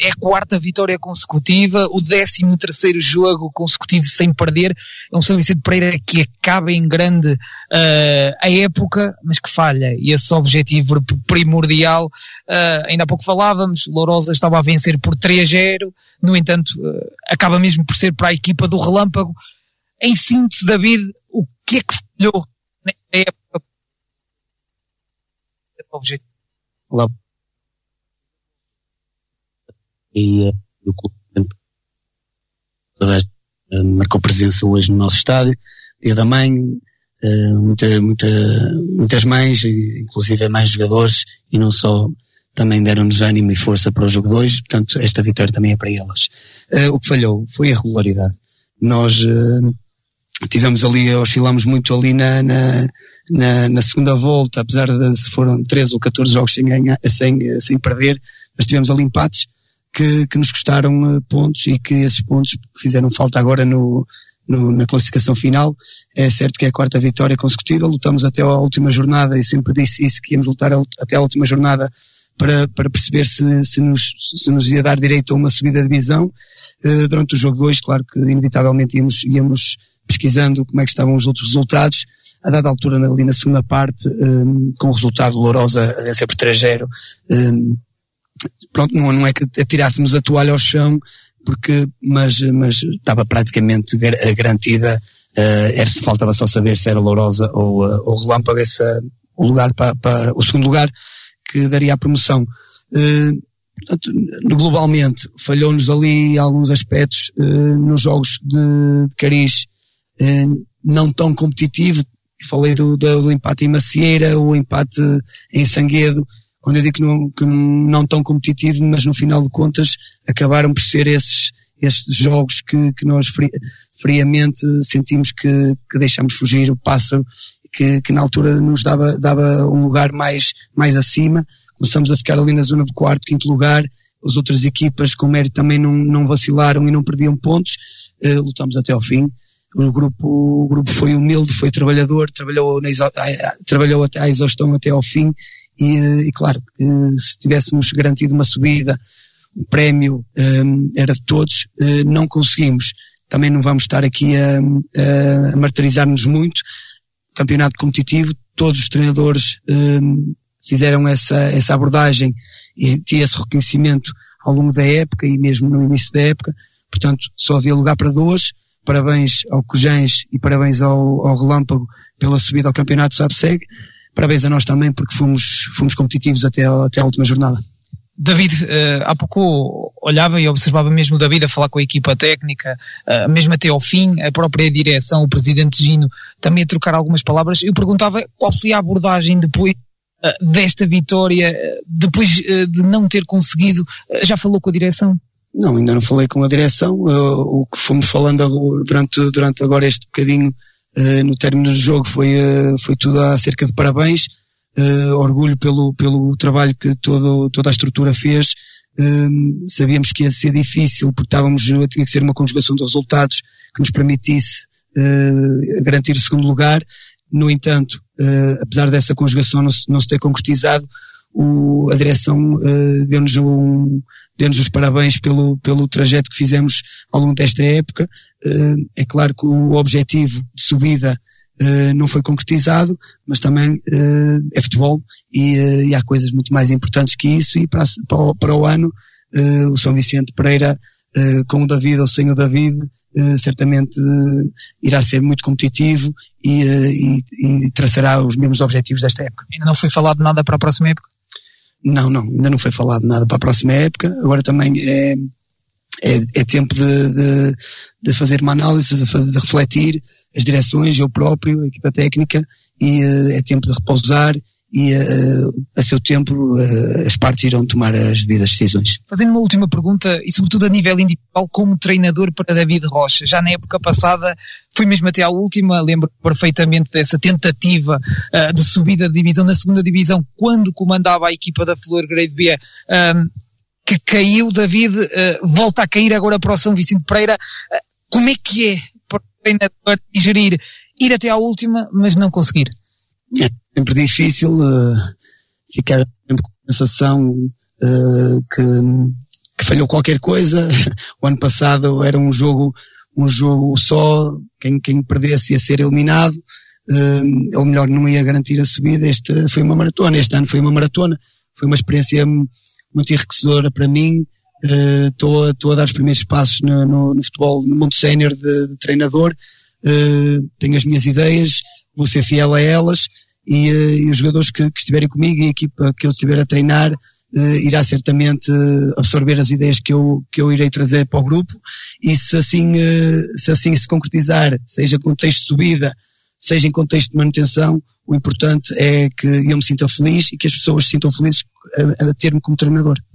é a quarta vitória consecutiva, o 13º jogo consecutivo sem perder. É um São Vicente Pereira que acaba em grande a época, mas que falha esse objetivo primordial. Ainda há pouco falávamos, Lourosa estava a vencer por 3-0, no entanto acaba mesmo por ser para a equipa do Relâmpago. Em síntese, David, o que é que falhou nesta época? Esse objetivo. Olá. E o clube marcou presença hoje no nosso estádio, Dia da Mãe, muitas mães, inclusive mais jogadores, e não só, também deram-nos ânimo e força para o jogo de hoje, portanto esta vitória também é para elas. O que falhou foi a regularidade. Nós tivemos ali, oscilamos muito ali na segunda volta, apesar de se foram 13 ou 14 jogos sem perder, mas tivemos ali empates que nos custaram pontos, e que esses pontos fizeram falta agora na classificação final. É certo que é a quarta vitória consecutiva, lutamos até a última jornada, e sempre disse isso, que íamos lutar até a última jornada para perceber se nos ia dar direito a uma subida de divisão. Durante o jogo de hoje, claro que inevitavelmente íamos pesquisando como é que estavam os outros resultados. A dada altura, ali na segunda parte, com o resultado Lourosa a vencer por 3-0, pronto, não é que atirássemos a toalha ao chão, mas estava praticamente garantida, faltava só saber se era Lourosa ou Relâmpago o lugar para o segundo lugar que daria a promoção. Portanto, globalmente falhou-nos ali alguns aspectos nos jogos de cariz, não tão competitivo. Falei do empate em Macieira, o empate em Sanguedo, quando eu digo que não tão competitivo, mas no final de contas acabaram por ser esses jogos que nós friamente sentimos que deixamos fugir o pássaro, que na altura nos dava um lugar mais acima. Começamos a ficar ali na zona de quarto, quinto lugar. As outras equipas com mérito também não vacilaram e não perdiam pontos. Lutamos até ao fim. O grupo foi humilde, foi trabalhador, trabalhou até à exaustão, até ao fim. E claro, se tivéssemos garantido uma subida, o prémio era de todos, não conseguimos. Também não vamos estar aqui a martirizar-nos muito. Campeonato competitivo, todos os treinadores fizeram essa abordagem e tinha esse reconhecimento ao longo da época e mesmo no início da época. Portanto, só havia lugar para duas. Parabéns ao Cojães e parabéns ao Relâmpago pela subida ao campeonato SABSEG. Parabéns a nós também, porque fomos competitivos até a última jornada. David, há pouco olhava e observava mesmo o David a falar com a equipa técnica, mesmo até ao fim, a própria direção, o presidente Gino, também a trocar algumas palavras. Eu perguntava qual foi a abordagem depois desta vitória, depois de não ter conseguido. Já falou com a direção? Não, ainda não falei com a direção. O que fomos falando durante agora este bocadinho, no término do jogo, foi tudo acerca de parabéns, orgulho pelo trabalho que toda a estrutura fez. Sabíamos que ia ser difícil, porque tinha que ser uma conjugação de resultados que nos permitisse garantir o segundo lugar. No entanto, apesar dessa conjugação não se ter concretizado, a direção deu-nos os parabéns pelo trajeto que fizemos ao longo desta época. É claro que o objetivo de subida não foi concretizado, mas também é futebol e há coisas muito mais importantes que isso, e para o ano o São Vicente Pereira, com o David ou sem o David, certamente irá ser muito competitivo e traçará os mesmos objetivos desta época. Ainda não foi falado nada para a próxima época? Não, ainda não foi falado nada para a próxima época. Agora também é tempo de fazer uma análise, de refletir as direções, eu próprio, a equipa técnica, e é tempo de repousar e a seu tempo as partes irão tomar as devidas decisões. Fazendo uma última pergunta, e sobretudo a nível individual, como treinador para David Rocha, já na época passada fui mesmo até à última, lembro perfeitamente dessa tentativa de subida de divisão na segunda divisão, quando comandava a equipa da Flor Grade B, que caiu. David volta a cair agora para o São Vicente Pereira. Como é que é para o treinador digerir, ir até à última, mas não conseguir? É sempre difícil ficar sempre com a sensação que falhou qualquer coisa. O ano passado era um jogo só, quem perdesse ia ser eliminado, ou melhor, não ia garantir a subida. Este ano foi uma maratona, foi uma experiência muito enriquecedora para mim. Estou a dar os primeiros passos no futebol, no mundo sénior de treinador. Tenho as minhas ideias, vou ser fiel a elas, e os jogadores que estiverem comigo e a equipa que eu estiver a treinar irá certamente absorver as ideias que eu irei trazer para o grupo, e se assim se concretizar, seja em contexto de subida, seja em contexto de manutenção, o importante é que eu me sinta feliz e que as pessoas se sintam felizes a ter-me como treinador.